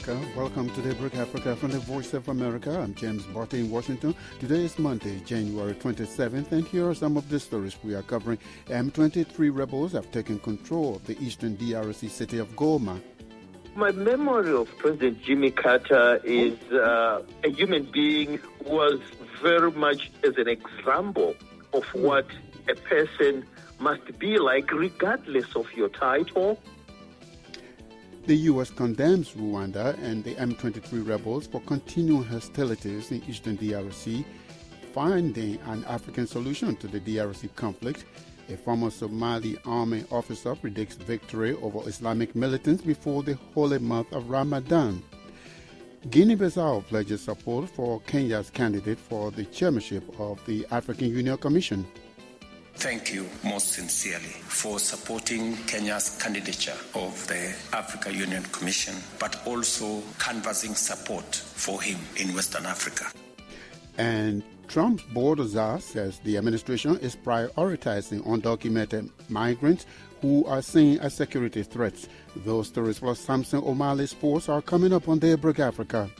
America. Welcome to Daybreak Africa from the Voice of America. I'm James Barty in Washington. Today is Monday, January 27th, and here are some of the stories we are covering. M23 rebels have taken control of the eastern DRC city of Goma. My memory of President Jimmy Carter is a human being who was very much as an example of what a person must be like, regardless of your title. The U.S. condemns Rwanda and the M23 rebels for continuing hostilities in eastern DRC, finding an African solution to the DRC conflict. A former Somali army officer predicts victory over Islamic militants before the holy month of Ramadan. Guinea-Bissau pledges support for Kenya's candidate for the chairmanship of the African Union Commission. Thank you most sincerely for supporting Kenya's candidature of the Africa Union Commission, but also canvassing support for him in Western Africa. And Trump's border czar says the administration is prioritizing undocumented migrants who are seen as security threats. Those stories plus Samson O'Malley Sports are coming up on Daybreak Africa.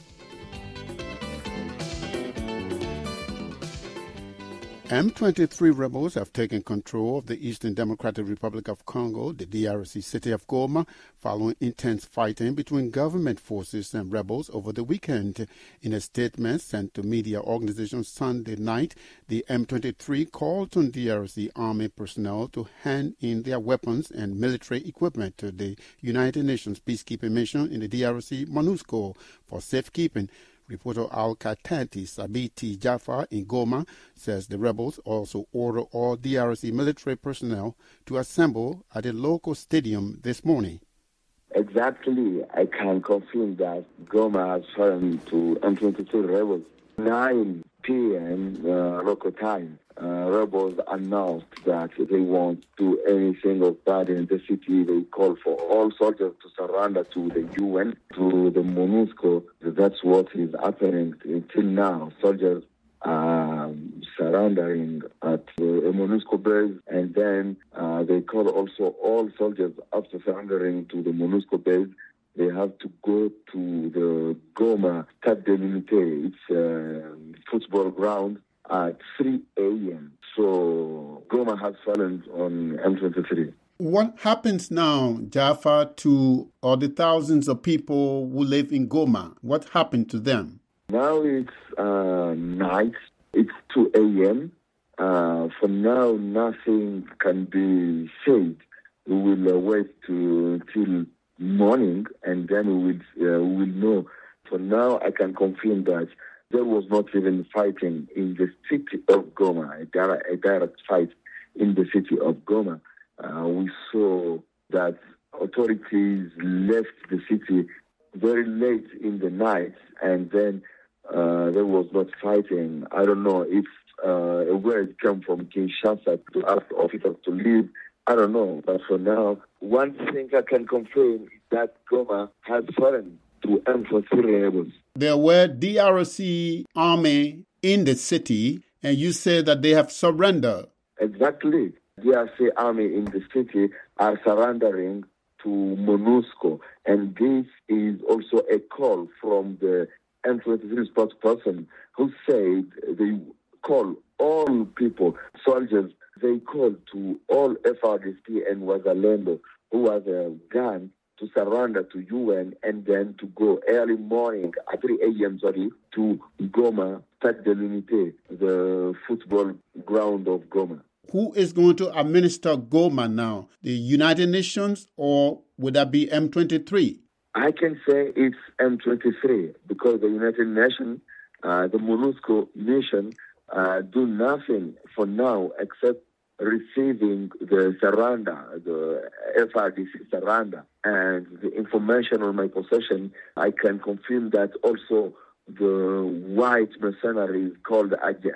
M23 rebels have taken control of the Eastern Democratic Republic of Congo, the DRC city of Goma, following intense fighting between government forces and rebels over the weekend. In a statement sent to media organizations Sunday night, the M23 called on DRC army personnel to hand in their weapons and military equipment to the United Nations peacekeeping mission in the DRC, MONUSCO, for safekeeping. Reporter Al-Katati Sabiti Jafar in Goma says the rebels also order all DRC military personnel to assemble at a local stadium this morning. Exactly, I can confirm that Goma has fallen to M23 rebels. 9 p.m. Local time, rebels announced that they won't do anything of that in the city. They call for all soldiers to surrender to the UN, to the MONUSCO. That's what is happening until now. Soldiers are surrendering at the MONUSCO base, and then they call also all soldiers after surrendering to the MONUSCO base. They have to go to the Goma Stade de l'Unité. It's a football ground at 3 a.m. So Goma has fallen on M23. What happens now, Jaffa, to all the thousands of people who live in Goma? What happened to them? Now it's night. It's 2 a.m. For now, nothing can be said. We will wait till morning, and then we will know. For now, I can confirm that there was not even fighting in the city of Goma, a direct fight in the city of Goma. We saw that authorities left the city very late in the night, and then there was not fighting. I don't know if a word came from Kinshasa to ask officers to leave. I don't know, but for now, one thing I can confirm is that Goma has fallen to M23 rebels. There were DRC army in the city, and you said that they have surrendered. Exactly. DRC army in the city are surrendering to MONUSCO, and this is also a call from the M23 spokesperson who said they call all people, soldiers. They called to all FRDC and Wazalendo who has a gun to surrender to UN and then to go early morning at 3 a.m. To Goma, Stade de l'Unité, the football ground of Goma. Who is going to administer Goma now? The United Nations, or would that be M23? I can say it's M23 because the United Nations, the MONUSCO mission, do nothing for now except receiving the surrender, the FRDC surrender. And the information on my possession, I can confirm that also the white mercenaries called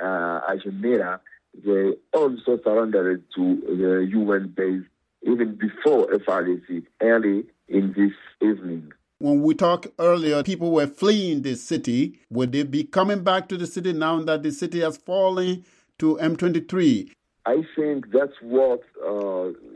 Ajimera, they also surrendered to the UN base even before FRDC, early in this evening. When we talked earlier, people were fleeing the city. Would they be coming back to the city now that the city has fallen to M23? I think that's what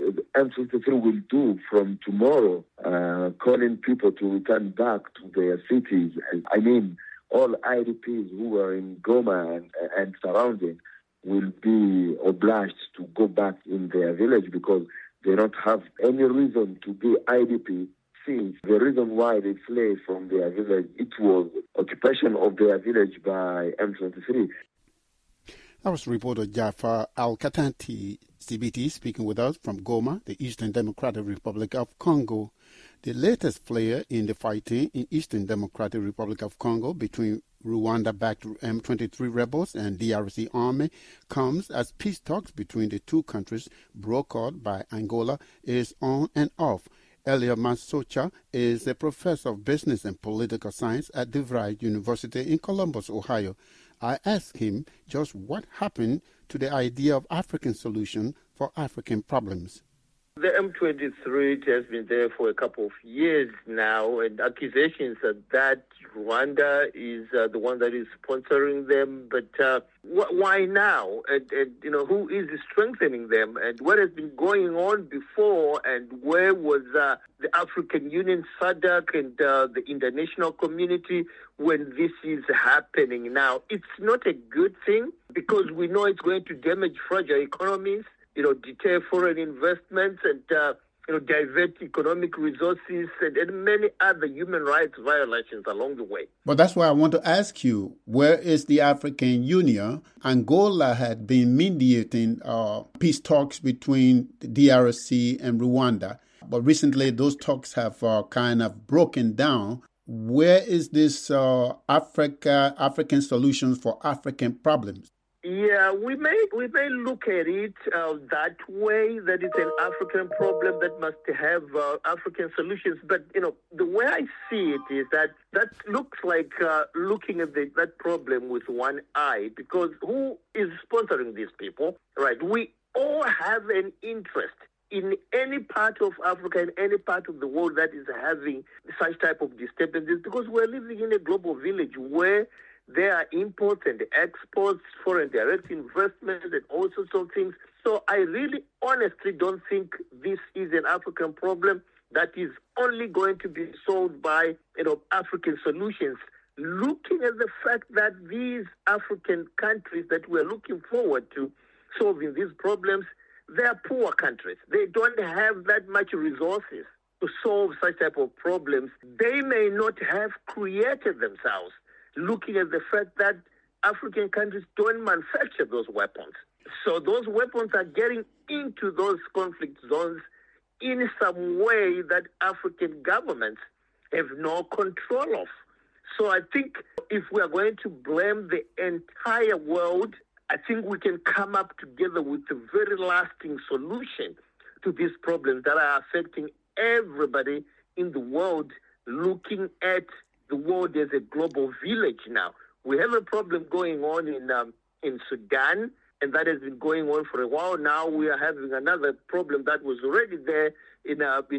M23 will do from tomorrow, calling people to return back to their cities. I mean, all IDPs who are in Goma and surrounding will be obliged to go back in their village because they don't have any reason to be IDP, since the reason why they fled from their village, it was occupation of their village by M23. That was reporter Jafar Al-Katanti, CBT, speaking with us from Goma, the Eastern Democratic Republic of Congo. The latest player in the fighting in Eastern Democratic Republic of Congo between Rwanda-backed M23 rebels and DRC army comes as peace talks between the two countries broke out by Angola is on and off. Elia Masocha is a professor of business and political science at DeVry University in Columbus, Ohio. I asked him just what happened to the idea of African solution for African problems. The M23 has been there for a couple of years now, and accusations that Rwanda is the one that is sponsoring them. But why now? And who is strengthening them? And what has been going on before? And where was the African Union, SADC, and the international community when this is happening now? It's not a good thing because we know it's going to damage fragile economies, deter foreign investments and, divert economic resources and many other human rights violations along the way. But that's why I want to ask you, where is the African Union? Angola had been mediating peace talks between the DRC and Rwanda, but recently those talks have kind of broken down. Where is this African solutions for African problems? Yeah, we may look at it that way, that it's an African problem that must have African solutions. But, the way I see it is that looks like looking at that problem with one eye, because who is sponsoring these people, right? We all have an interest in any part of Africa, in any part of the world that is having such type of disturbances, because we're living in a global village where there are imports and exports, foreign direct investments, and all sorts of things. So I really honestly don't think this is an African problem that is only going to be solved by, African solutions. Looking at the fact that these African countries that we're looking forward to solving these problems, they are poor countries. They don't have that much resources to solve such type of problems. They may not have created themselves, looking at the fact that African countries don't manufacture those weapons. So those weapons are getting into those conflict zones in some way that African governments have no control of. So I think if we are going to blame the entire world, I think we can come up together with a very lasting solution to these problems that are affecting everybody in the world, looking at the world as a global village now. We have a problem going on in Sudan, and that has been going on for a while now. We are having another problem that was already there in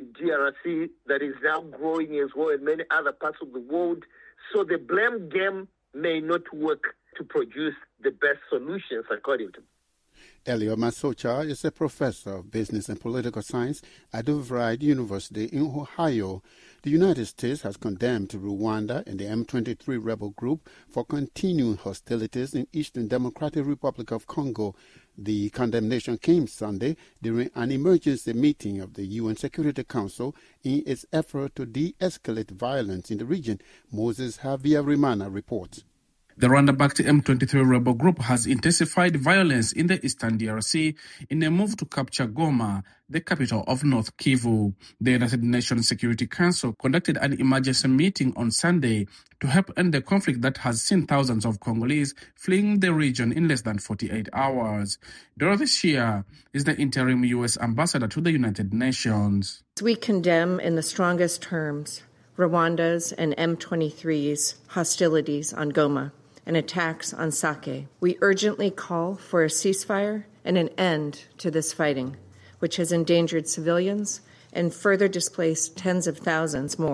DRC that is now growing as well in many other parts of the world. So the blame game may not work to produce the best solutions, according to me. Elia Masocha is a professor of business and political science at DeVry University in Ohio. The United States has condemned Rwanda and the M23 rebel group for continuing hostilities in Eastern Democratic Republic of Congo. The condemnation came Sunday during an emergency meeting of the UN Security Council in its effort to de-escalate violence in the region. Moses Havia-Rimana reports. The Rwanda-backed M23 rebel group has intensified violence in the eastern DRC in a move to capture Goma, the capital of North Kivu. The United Nations Security Council conducted an emergency meeting on Sunday to help end the conflict that has seen thousands of Congolese fleeing the region in less than 48 hours. Dorothy Shia is the interim U.S. ambassador to the United Nations. We condemn in the strongest terms Rwanda's and M23's hostilities on Goma and attacks on Sake. We urgently call for a ceasefire and an end to this fighting, which has endangered civilians and further displaced tens of thousands more.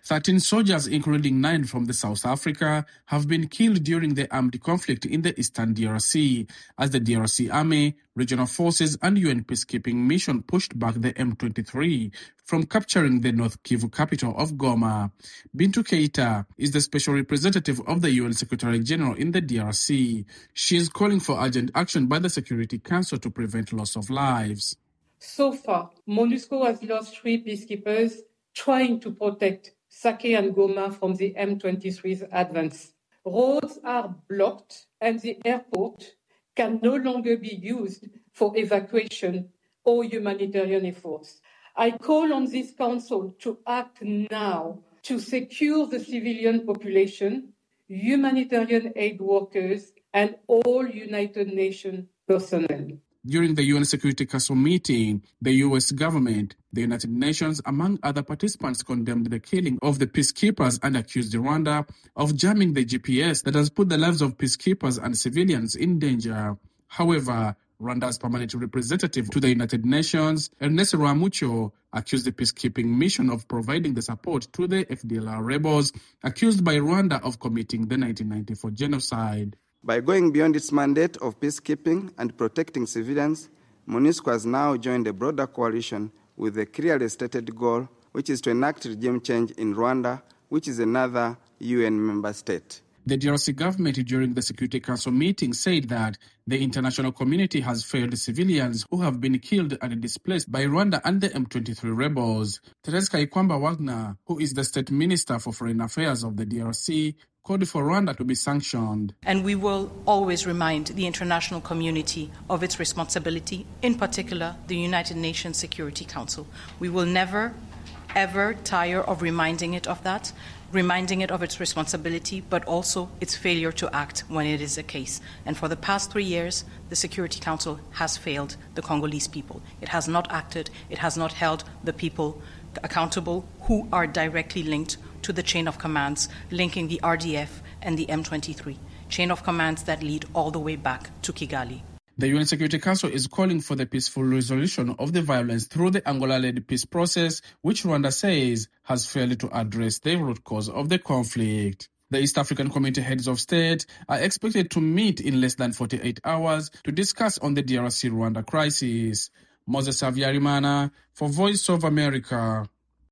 13 soldiers, including 9 from the South Africa, have been killed during the armed conflict in the Eastern DRC, as the DRC Army, regional forces and UN peacekeeping mission pushed back the M23 from capturing the North Kivu capital of Goma. Bintu Keita is the special representative of the UN Secretary General in the DRC. She is calling for urgent action by the Security Council to prevent loss of lives. So far, MONUSCO has lost 3 peacekeepers trying to protect Sake and Goma from the M23's advance. Roads are blocked and the airport can no longer be used for evacuation or humanitarian efforts. I call on this council to act now to secure the civilian population, humanitarian aid workers, and all United Nations personnel. During the UN Security Council meeting, the U.S. government, the United Nations, among other participants, condemned the killing of the peacekeepers and accused Rwanda of jamming the GPS that has put the lives of peacekeepers and civilians in danger. However, Rwanda's permanent representative to the United Nations, Ernest Rwamucyo, accused the peacekeeping mission of providing the support to the FDLR rebels, accused by Rwanda of committing the 1994 genocide. By going beyond its mandate of peacekeeping and protecting civilians, MONUSCO has now joined a broader coalition with a clearly stated goal, which is to enact regime change in Rwanda, which is another UN member state. The DRC government during the Security Council meeting said that the international community has failed civilians who have been killed and displaced by Rwanda and the M23 rebels. Therese Kaikwamba Wagner, who is the State Minister for Foreign Affairs of the DRC, called for Rwanda to be sanctioned. And we will always remind the international community of its responsibility, in particular the United Nations Security Council. We will never, ever tire of reminding it of that, reminding it of its responsibility, but also its failure to act when it is the case. And for the past 3 years, the Security Council has failed the Congolese people. It has not acted, it has not held the people accountable who are directly linked to the chain of commands linking the RDF and the M23, chain of commands that lead all the way back to Kigali. The UN Security Council is calling for the peaceful resolution of the violence through the Angola-led peace process, which Rwanda says has failed to address the root cause of the conflict. The East African Community heads of state are expected to meet in less than 48 hours to discuss on the DRC-Rwanda crisis. Moses Avyarimana for Voice of America.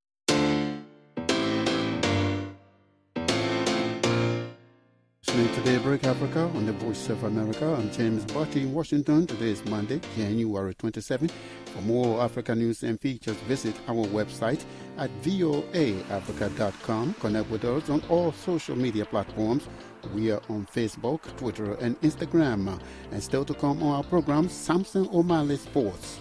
Listening to Daybreak Africa on the Voice of America. I'm James Butty in Washington. Today is Monday, January 27. For more Africa news and features, visit our website at voaafrica.com. Connect with us on all social media platforms. We are on Facebook, Twitter, and Instagram. And still to come on our program, Samson O'Malley Sports.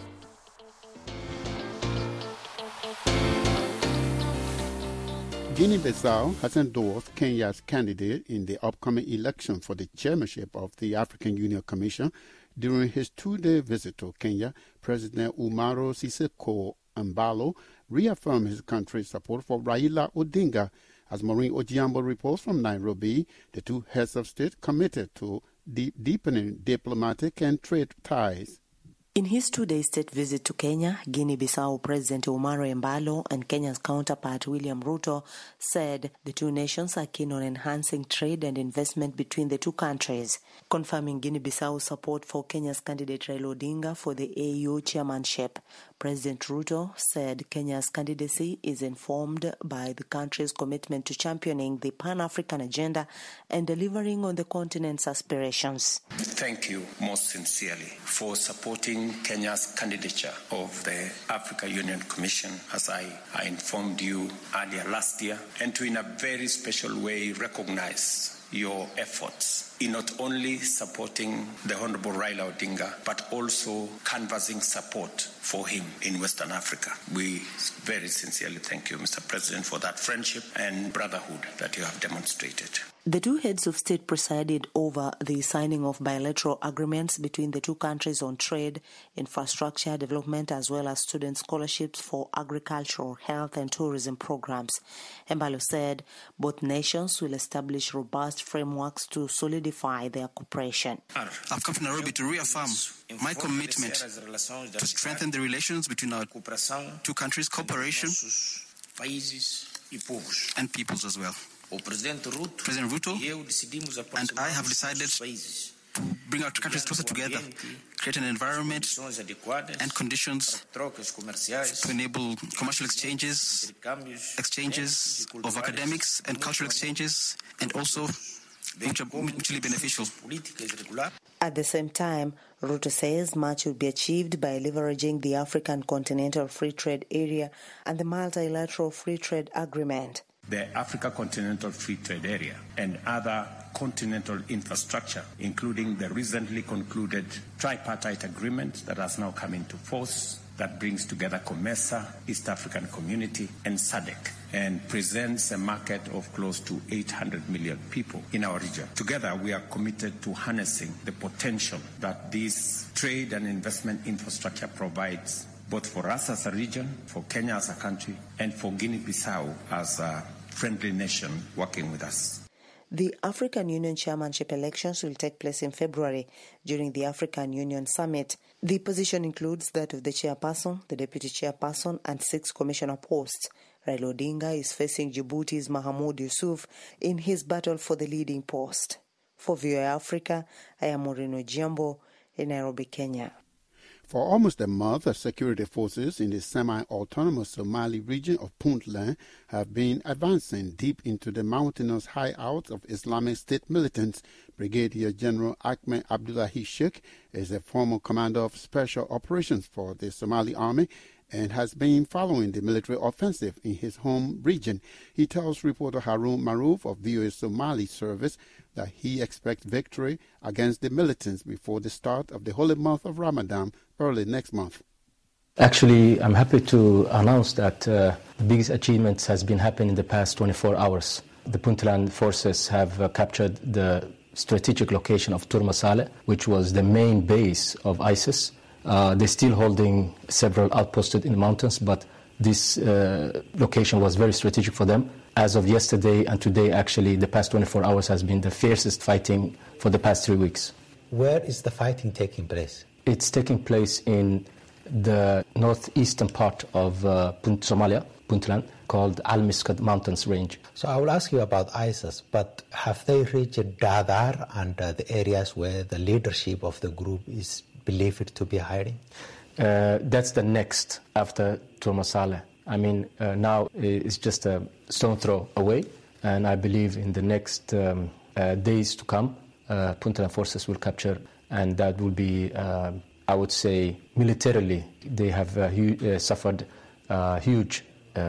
Guinea-Bissau has endorsed Kenya's candidate in the upcoming election for the chairmanship of the African Union Commission. During his 2-day visit to Kenya, President Umaru Sissoco Embalo reaffirmed his country's support for Raila Odinga. As Maureen Ojiambo reports from Nairobi, the two heads of state committed to deepening diplomatic and trade ties. In his 2-day state visit to Kenya, Guinea-Bissau President Umaru Embalo and Kenya's counterpart William Ruto said the two nations are keen on enhancing trade and investment between the two countries. Confirming Guinea-Bissau's support for Kenya's candidate Raila Odinga for the AU chairmanship, President Ruto said Kenya's candidacy is informed by the country's commitment to championing the Pan-African agenda and delivering on the continent's aspirations. Thank you most sincerely for supporting Kenya's candidature of the Africa Union Commission, as I informed you earlier last year, and to in a very special way recognize your efforts in not only supporting the Honorable Raila Odinga, but also canvassing support for him in Western Africa. We very sincerely thank you, Mr. President, for that friendship and brotherhood that you have demonstrated. The two heads of state presided over the signing of bilateral agreements between the two countries on trade, infrastructure development, as well as student scholarships for agricultural, health, and tourism programs. Embalo said both nations will establish robust frameworks to solidify their cooperation. I've come to Nairobi to reaffirm my commitment to strengthen the relations between our two countries' cooperation and peoples as well. President Ruto and I have decided to bring our countries closer together, create an environment and conditions to enable commercial exchanges of academics and cultural exchanges, and also mutually beneficial. At the same time, Ruto says much will be achieved by leveraging the African Continental Free Trade Area and the Multilateral Free Trade Agreement. The Africa Continental Free Trade Area and other continental infrastructure, including the recently concluded tripartite agreement that has now come into force, that brings together COMESA, East African Community, and SADC, and presents a market of close to 800 million people in our region. Together, we are committed to harnessing the potential that this trade and investment infrastructure provides, both for us as a region, for Kenya as a country, and for Guinea-Bissau as a friendly nation working with us. The African Union chairmanship elections will take place in February during the African Union Summit. The position includes that of the chairperson, the deputy chairperson, and 6 commissioner posts. Raila Odinga is facing Djibouti's Mahamoud Yusuf in his battle for the leading post. For VOA Africa, I am Moreno Jiambo in Nairobi, Kenya. For almost a month, security forces in the semi-autonomous Somali region of Puntland have been advancing deep into the mountainous hideouts of Islamic State militants. Brigadier General Ahmed Abdullahi Sheikh is a former commander of special operations for the Somali army and has been following the military offensive in his home region. He tells reporter Harun Maruf of VOA Somali service that he expects victory against the militants before the start of the holy month of Ramadan early next month. Actually, I'm happy to announce that the biggest achievement has been happening in the past 24 hours. The Puntland forces have captured the strategic location of Turmasale, which was the main base of ISIS. They're still holding several outposts in the mountains, but this location was very strategic for them. As of yesterday and today, actually, the past 24 hours has been the fiercest fighting for the past 3 weeks. Where is the fighting taking place? It's taking place in the northeastern part of Somalia, Puntland, called Al-Miskat Mountains Range. So I will ask you about ISIS, but have they reached Dadar and the areas where the leadership of the group is believed to be hiding? That's the next after Turmasale. I mean, now it's just a stone throw away, and I believe in the next days to come, Puntland forces will capture, and that will be, I would say, militarily, they have suffered huge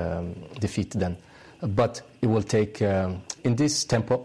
defeat then. But it will take, in this tempo,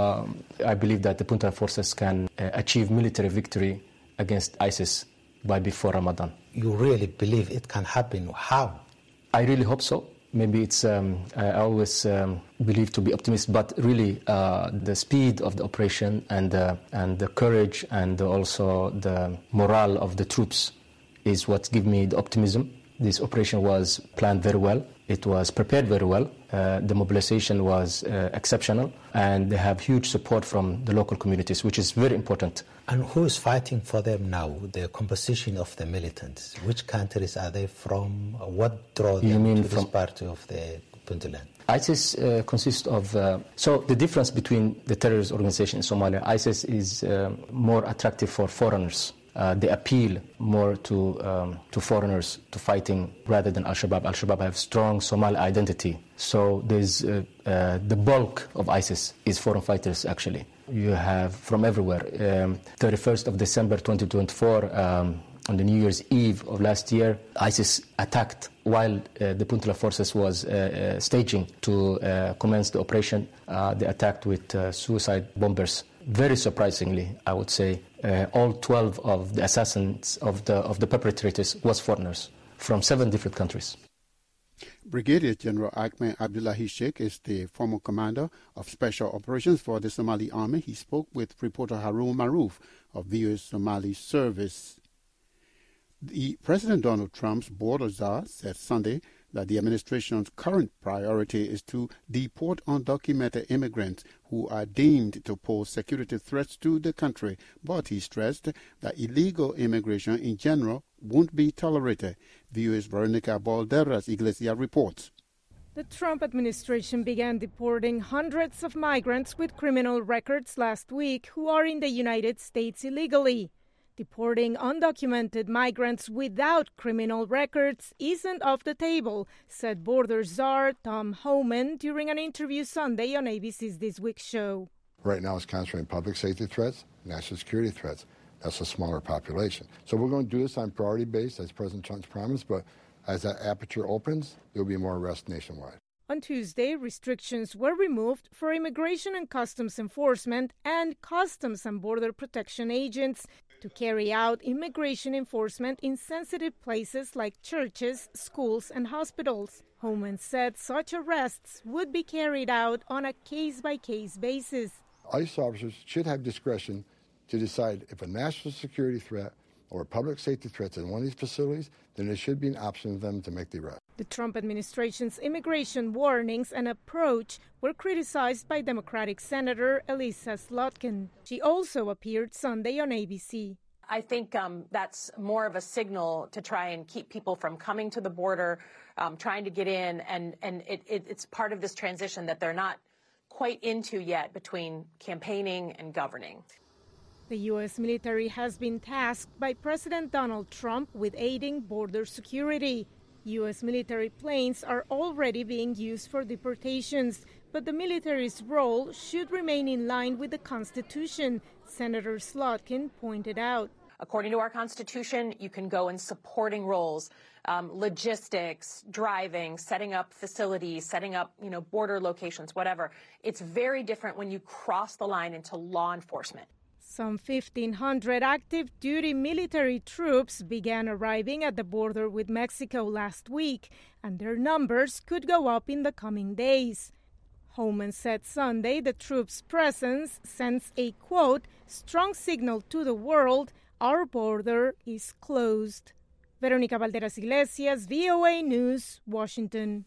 I believe that the Puntland forces can achieve military victory against ISIS by before Ramadan. You really believe it can happen? How? I really hope so. Maybe it's, I always believe to be optimistic, but really the speed of the operation and the courage and also the morale of the troops is what gives me the optimism. This operation was planned very well. It was prepared very well. The mobilization was exceptional, and they have huge support from the local communities, which is very important. And who is fighting for them now, the composition of the militants? Which countries are they from? What draw them to this part of the Puntland? ISIS consists of... so the difference between the terrorist organization in Somalia, ISIS is more attractive for foreigners. They appeal more to foreigners to fighting rather than Al-Shabaab. Al-Shabaab have strong Somali identity. So there's the bulk of ISIS is foreign fighters, actually. You have from everywhere. 31st of December 2024, on the New Year's Eve of last year, ISIS attacked while the Puntland forces was staging to commence the operation. They attacked with suicide bombers. Very surprisingly, I would say, all 12 of the assassins of the perpetrators was foreigners from 7 different countries. Brigadier General Ahmed Abdullahi Sheikh is the former commander of special operations for the Somali army. He spoke with reporter Harun Maruf of VOA Somali service. The President Donald Trump's border czar said Sunday that the administration's current priority is to deport undocumented immigrants who are deemed to pose security threats to the country, but he stressed that illegal immigration in general won't be tolerated. VOA's Veronica Balderas Iglesias reports. The Trump administration began deporting hundreds of migrants with criminal records last week who are in the United States illegally. Deporting undocumented migrants without criminal records isn't off the table, said border czar Tom Homan during an interview Sunday on ABC's This Week show. Right now it's concentrating public safety threats, national security threats. That's a smaller population. So we're going to do this on priority base, as President Trump's promised, but as that aperture opens, there will be more arrests nationwide. On Tuesday, restrictions were removed for Immigration and Customs Enforcement and Customs and Border Protection agents to carry out immigration enforcement in sensitive places like churches, schools, and hospitals. Homan said such arrests would be carried out on a case-by-case basis. ICE officers should have discretion to decide if a national security threat or a public safety threat in one of these facilities, then there should be an option for them to make the arrest. The Trump administration's immigration warnings and approach were criticized by Democratic Senator Elissa Slotkin. She also appeared Sunday on ABC. I think that's more of a signal to try and keep people from coming to the border, trying to get in, and it's part of this transition that they're not quite into yet between campaigning and governing. The U.S. military has been tasked by President Donald Trump with aiding border security. U.S. military planes are already being used for deportations, but the military's role should remain in line with the Constitution, Senator Slotkin pointed out. According to our Constitution, you can go in supporting roles, logistics, driving, setting up facilities, setting up, border locations, whatever. It's very different when you cross the line into law enforcement. Some 1,500 active-duty military troops began arriving at the border with Mexico last week, and their numbers could go up in the coming days. Homan said Sunday the troops' presence sends a, quote, strong signal to the world our border is closed. Veronica Valderas Iglesias, VOA News, Washington.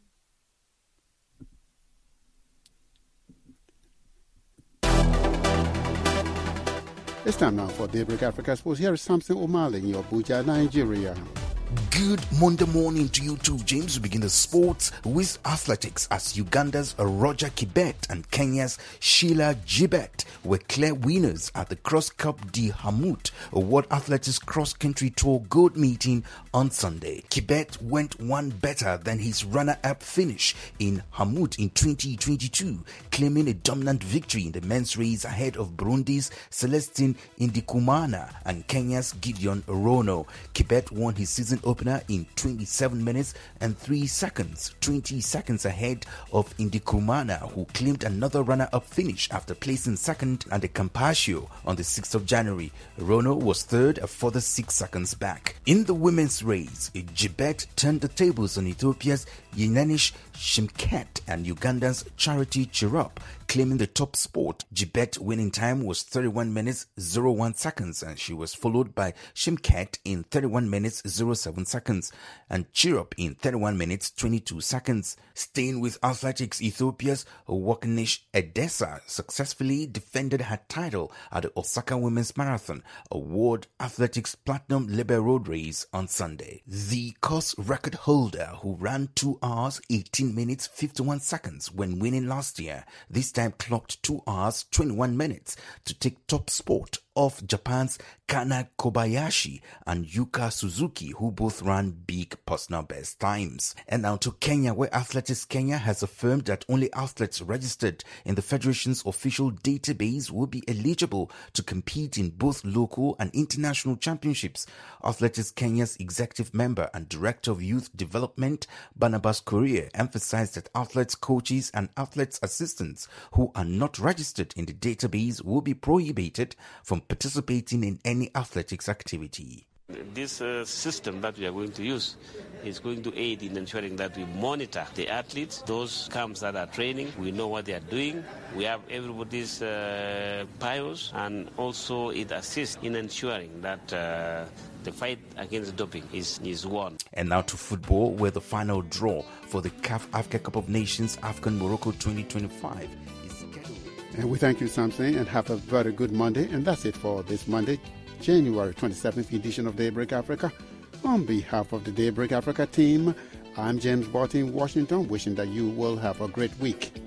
It's time now for Daybreak Africa Sports. Here is Samson Omale in Abuja, Nigeria. Good Monday morning to you too, James. We begin the sports with athletics as Uganda's Roger Kibet and Kenya's Sheila Jibet were clear winners at the Cross Cup de Hamut, a World Athletics Cross-Country Tour Gold meeting on Sunday. Kibet went one better than his runner-up finish in Hamut in 2022, claiming a dominant victory in the men's race ahead of Burundi's Celestine Ndikumana and Kenya's Gideon Rono. Kibet won his season opener in 27 minutes and 3 seconds, 20 seconds ahead of Ndikumana, who claimed another runner-up finish after placing second at the Campascio on the 6th of January. Rono was third, a further 6 seconds back. In the women's race, Jibet turned the tables on Ethiopia's Yenanish Shimket and Uganda's Charity Chirop, claiming the top spot. Jibet winning time was 31 minutes 01 seconds, and she was followed by Shimket in 31 minutes 07 seconds and Chirop in 31 minutes 22 seconds. Staying with athletics, Ethiopia's Wakanish Edessa successfully defended her title at the Osaka Women's Marathon, a World Athletics Platinum Libre Road race on Sunday. The course record holder, who ran 2 hours 18 minutes 51 seconds when winning last year, this time clocked 2 hours 21 minutes to take top spot of Japan's Kana Kobayashi and Yuka Suzuki, who both ran big personal best times. And now to Kenya, where Athletics Kenya has affirmed that only athletes registered in the Federation's official database will be eligible to compete in both local and international championships. Athletics Kenya's executive member and director of youth development, Barnabas Korea, emphasized that athletes, coaches, and athletes assistants who are not registered in the database will be prohibited from participating in any athletics activity. This system that we are going to use is going to aid in ensuring that we monitor the athletes, those camps that are training. We know what they are doing. We have everybody's bios, and also it assists in ensuring that the fight against doping is won. And now to football, where the final draw for the CAF Africa Cup of Nations AFCON Morocco 2025 is scheduled. And we thank you, Samson, and have a very good Monday. And that's it for this Monday, January 27th edition of Daybreak Africa. On behalf of the Daybreak Africa team, I'm James Barton in Washington, wishing that you will have a great week.